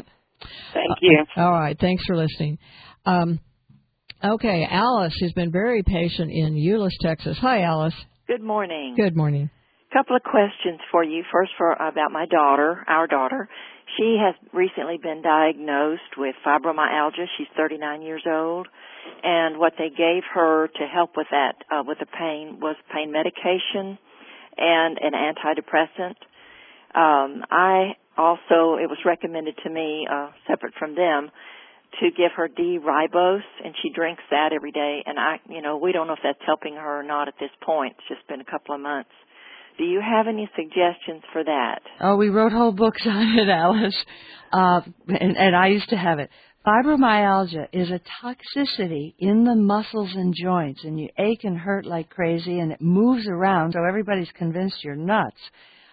Thank you. Uh, all right, thanks for listening. Um, Okay, Alice has been very patient in Euless, Texas. Hi, Alice. Good morning. Good morning. Couple of questions for you. First, for about my daughter, our daughter. She has recently been diagnosed with fibromyalgia. She's thirty-nine years old, and what they gave her to help with that, uh, with the pain, was pain medication and an antidepressant. Um, I also, it was recommended to me, uh, separate from them, to give her D-ribose, and she drinks that every day. And I, you know, we don't know if that's helping her or not at this point. It's just been a couple of months. Do you have any suggestions for that? Oh, we wrote whole books on it, Alice, uh, and, and I used to have it. Fibromyalgia is a toxicity in the muscles and joints, and you ache and hurt like crazy, and it moves around, so everybody's convinced you're nuts.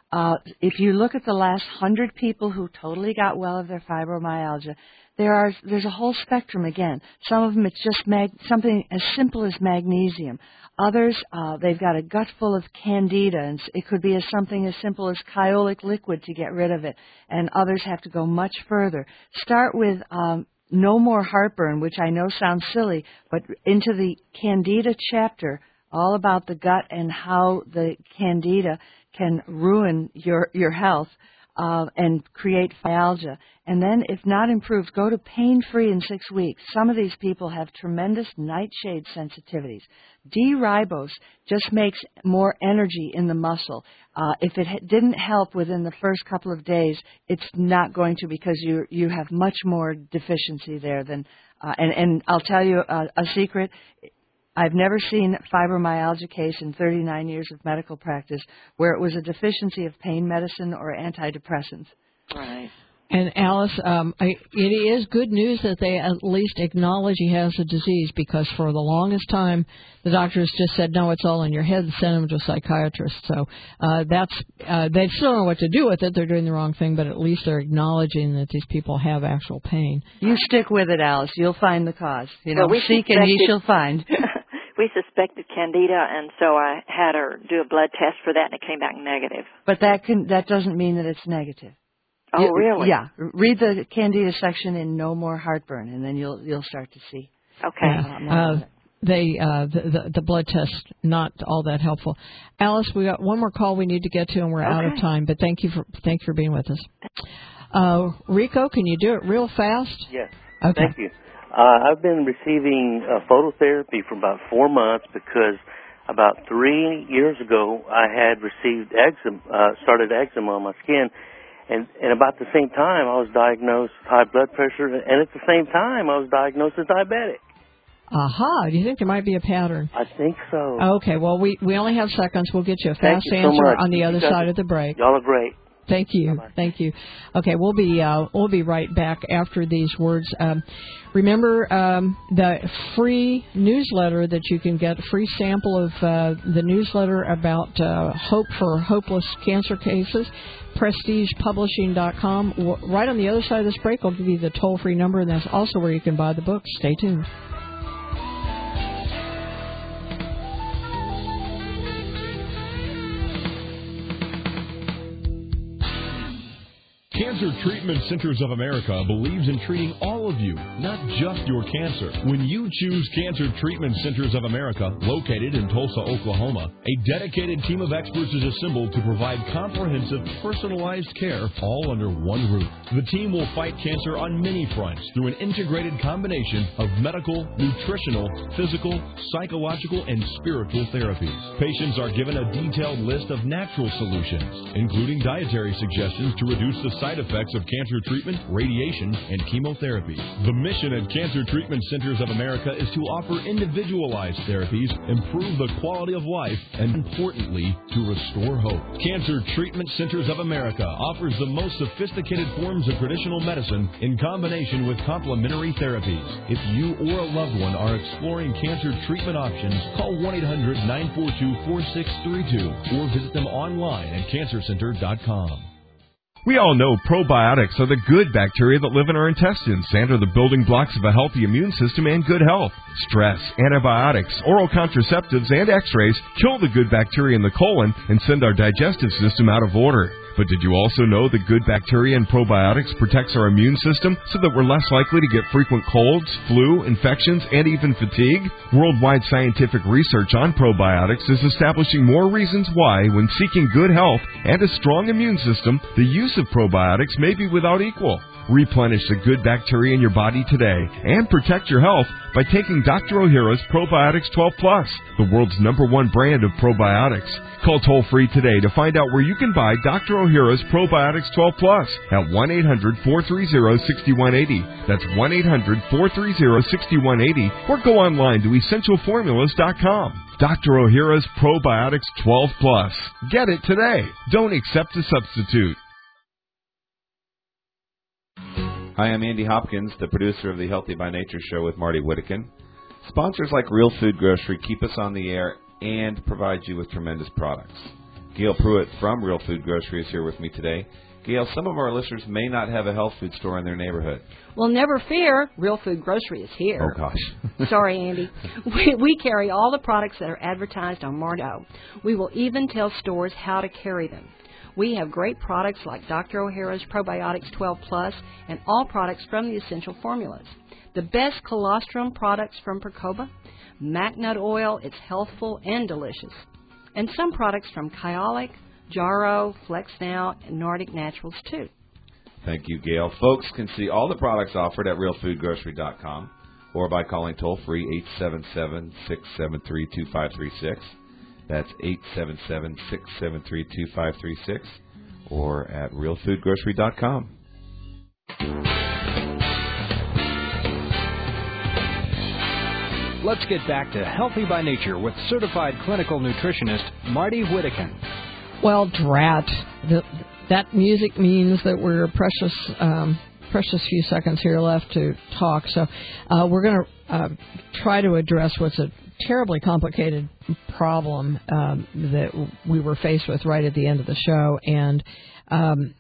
Uh, if you look at the last hundred people who totally got well of their fibromyalgia, there are there's a whole spectrum again. Some of them it's just mag, something as simple as magnesium. Others, uh, they've got a gut full of candida, and it could be as something as simple as Kyolic liquid to get rid of it. And others have to go much further. Start with um, No More Heartburn, which I know sounds silly, but into the candida chapter, all about the gut and how the candida can ruin your your health uh, and create myalgia. And then, if not improved, go to pain-free in six weeks. Some of these people have tremendous nightshade sensitivities. D-ribose just makes more energy in the muscle. Uh, if it ha- didn't help within the first couple of days, it's not going to, because you you have much more deficiency there than. Uh, and and I'll tell you a, a secret. I've never seen a fibromyalgia case in thirty-nine years of medical practice where it was a deficiency of pain medicine or antidepressants. Right. And Alice, um, I, it is good news that they at least acknowledge he has the disease, because for the longest time the doctors just said, no, it's all in your head, and sent him to a psychiatrist. So uh, that's uh, they still don't know what to do with it. They're doing the wrong thing, but at least they're acknowledging that these people have actual pain. You stick with it, Alice. You'll find the cause. You know, well, we seek and ye shall find. We suspected candida, and so I had her do a blood test for that, and it came back negative. But that can that doesn't mean that it's negative. Oh, you, really? Yeah. Read the candida section in No More Heartburn, and then you'll you'll start to see. Okay. Uh, they uh, the, the the blood test not all that helpful. Alice, we got one more call we need to get to, and we're okay. out of time. But thank you for thank you for being with us. Uh, Rico, can you do it real fast? Yes. Okay. Thank you. Uh, I've been receiving uh, phototherapy for about four months because about three years ago I had received eczema, uh, started eczema on my skin, and, and about the same time I was diagnosed with high blood pressure, and at the same time I was diagnosed as diabetic. Aha. Do you think there might be a pattern? I think so. Okay. Well, we, we only have seconds. We'll get you a fast Thank you answer so much. on the other You side of the break. Y'all are great. Thank you. Bye-bye. Thank you. Okay, we'll be uh, we'll be right back after these words. Um, remember um, the free newsletter that you can get, a free sample of uh, the newsletter about uh, hope for hopeless cancer cases, prestige publishing dot com. Right on the other side of this break, I'll give you the toll-free number, and that's also where you can buy the book. Stay tuned. Cancer Treatment Centers of America believes in treating all of you, not just your cancer. When you choose Cancer Treatment Centers of America, located in Tulsa, Oklahoma, a dedicated team of experts is assembled to provide comprehensive, personalized care, all under one roof. The team will fight cancer on many fronts through an integrated combination of medical, nutritional, physical, psychological, and spiritual therapies. Patients are given a detailed list of natural solutions, including dietary suggestions to reduce the side effects of cancer treatment, radiation, and chemotherapy. The mission at Cancer Treatment Centers of America is to offer individualized therapies, improve the quality of life, and importantly, to restore hope. Cancer Treatment Centers of America offers the most sophisticated forms of traditional medicine in combination with complementary therapies. If you or a loved one are exploring cancer treatment options, call one eight hundred nine four two four six three two or visit them online at cancer center dot com. We all know probiotics are the good bacteria that live in our intestines and are the building blocks of a healthy immune system and good health. Stress, antibiotics, oral contraceptives, and x-rays kill the good bacteria in the colon and send our digestive system out of order. But did you also know that good bacteria and probiotics protects our immune system so that we're less likely to get frequent colds, flu, infections, and even fatigue? Worldwide scientific research on probiotics is establishing more reasons why, when seeking good health and a strong immune system, the use of probiotics may be without equal. Replenish the good bacteria in your body today and protect your health by taking Doctor Ohhira's Probiotics twelve plus, the world's number one brand of probiotics. Call toll-free today to find out where you can buy Doctor Ohhira's Probiotics twelve plus at one eight hundred four three zero six one eight zero. That's one eight hundred four three zero six one eight zero, or go online to essential formulas dot com. Doctor Ohhira's Probiotics twelve plus. Get it today. Don't accept a substitute. Hi, I'm Andy Hopkins, the producer of the Healthy by Nature show with Marty Whittakin. Sponsors like Real Food Grocery keep us on the air and provide you with tremendous products. Gail Pruitt from Real Food Grocery is here with me today. Gail, some of our listeners may not have a health food store in their neighborhood. Well, never fear. Real Food Grocery is here. Oh, gosh. Sorry, Andy. We, we carry all the products that are advertised on Mardo. We will even tell stores how to carry them. We have great products like Doctor O'Hara's Probiotics twelve plus and all products from the Essential Formulas. The best colostrum products from Percoba, Mac Nut Oil, it's healthful and delicious. And some products from Kyolic, Jarrow, Flex Now, and Nordic Naturals, too. Thank you, Gail. Folks can see all the products offered at real food grocery dot com or by calling toll-free eight seven seven, six seven three, two five three six. That's eight seven seven, six seven three, two five three six or at real food grocery dot com. Let's get back to Healthy by Nature with certified clinical nutritionist Marty Whittakin. Well, drat. The, that music means that we're a precious, um, precious few seconds here left to talk. So uh, we're going to uh, try to address what's a terribly complicated problem um, that we were faced with right at the end of the show. And um,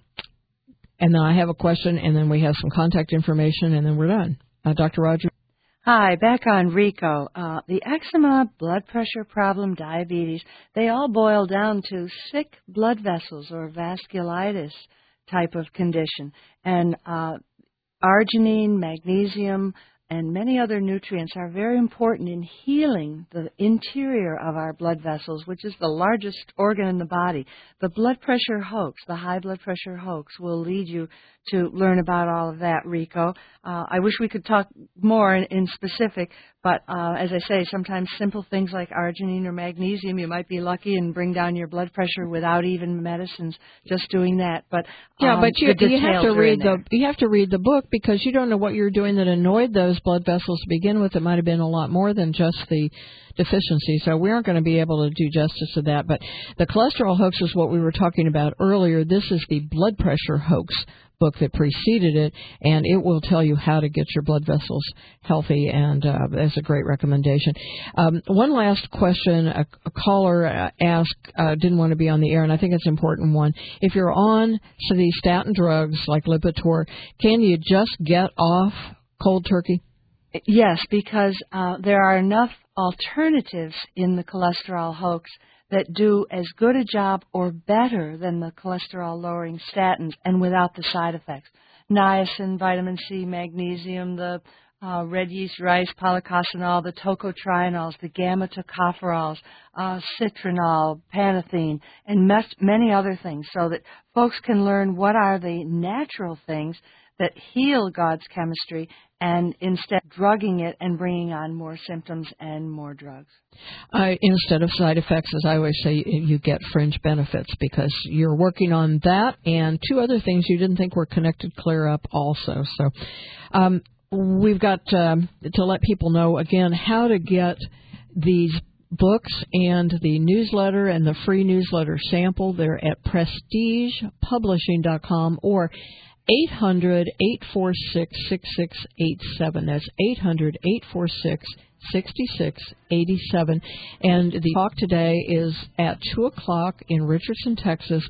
and then I have a question, and then we have some contact information, and then we're done. Uh, Doctor Rogers? Hi, back on Rico. Uh, the eczema, blood pressure problem, diabetes, they all boil down to sick blood vessels or vasculitis type of condition. And uh, arginine, magnesium, and many other nutrients are very important in healing the interior of our blood vessels, which is the largest organ in the body. The blood pressure hoax, the high blood pressure hoax, will lead you to learn about all of that, Rico. Uh, I wish we could talk more in, in specific, but uh, as I say, sometimes simple things like arginine or magnesium, you might be lucky and bring down your blood pressure without even medicines, just doing that. But um, yeah, but you, the you have to are read in there. the you have to read the book because you don't know what you're doing that annoyed those blood vessels to begin with. It might have been a lot more than just the deficiency, so we aren't going to be able to do justice to that. But the cholesterol hoax is what we were talking about earlier. This is the blood pressure hoax book that preceded it, and it will tell you how to get your blood vessels healthy, and uh, that's a great recommendation. Um, one last question. A, a caller uh, asked, uh, didn't want to be on the air, and I think it's an important one. If you're on so these statin drugs like Lipitor, can you just get off cold turkey? Yes, because uh, there are enough alternatives in the cholesterol hoax that do as good a job or better than the cholesterol-lowering statins and without the side effects. Niacin, vitamin C, magnesium, the uh, red yeast rice, polycosanol, the tocotrienols, the gamma-tocopherols, uh, citronol, panathine, and mes- many other things, so that folks can learn what are the natural things that heal God's chemistry, and instead drugging it and bringing on more symptoms and more drugs. Uh, instead of side effects, as I always say, you get fringe benefits because you're working on that and two other things you didn't think were connected clear up also. So um, we've got um, to let people know, again, how to get these books and the newsletter and the free newsletter sample. They're at prestige publishing dot com or eight hundred, eight four six, six six eight seven. That's eight hundred, eight four six, six six eight seven. And the talk today is at two o'clock in Richardson, Texas,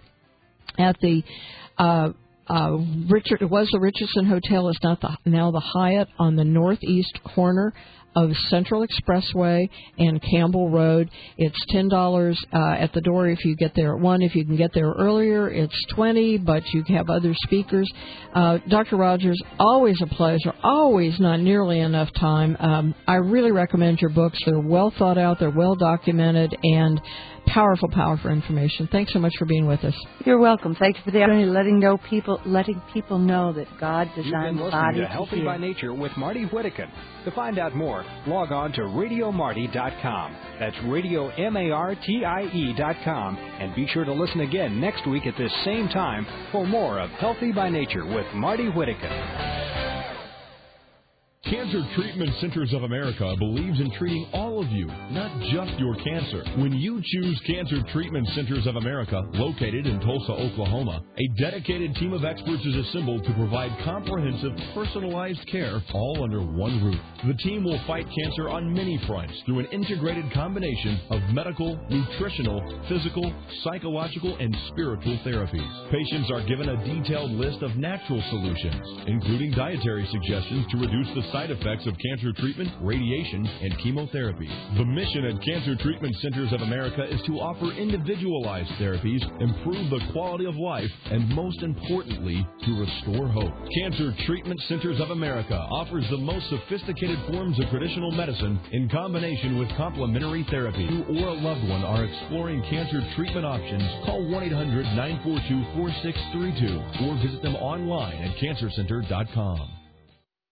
at the uh, uh, Richard. It was the Richardson Hotel. It's not the, now the Hyatt on the northeast corner of Central Expressway and Campbell Road. It's ten dollars uh, at the door if you get there at one. If you can get there earlier, it's twenty dollars, but you have other speakers. Uh, Doctor Rogers, always a pleasure, always not nearly enough time. Um, I really recommend your books. They're well thought out, they're well documented, and powerful, powerful information. Thanks so much for being with us. You're welcome. Thank you for the opportunity, letting know people, letting people know that God designed the body to to Healthy heal. by Nature with Marty Whittakin. To find out more, log on to radio marty dot com. That's radio M A R T I E dot com. And be sure to listen again next week at this same time for more of Healthy by Nature with Marty Whittakin. Cancer Treatment Centers of America believes in treating all of you, not just your cancer. When you choose Cancer Treatment Centers of America, located in Tulsa, Oklahoma, a dedicated team of experts is assembled to provide comprehensive, personalized care all under one roof. The team will fight cancer on many fronts through an integrated combination of medical, nutritional, physical, psychological, and spiritual therapies. Patients are given a detailed list of natural solutions, including dietary suggestions to reduce the side effects of cancer treatment, radiation, and chemotherapy. The mission at Cancer Treatment Centers of America is to offer individualized therapies, improve the quality of life, and most importantly, to restore hope. Cancer Treatment Centers of America offers the most sophisticated forms of traditional medicine in combination with complementary therapy. You or a loved one are exploring cancer treatment options. Call one eight hundred nine four two four six three two or visit them online at cancer center dot com.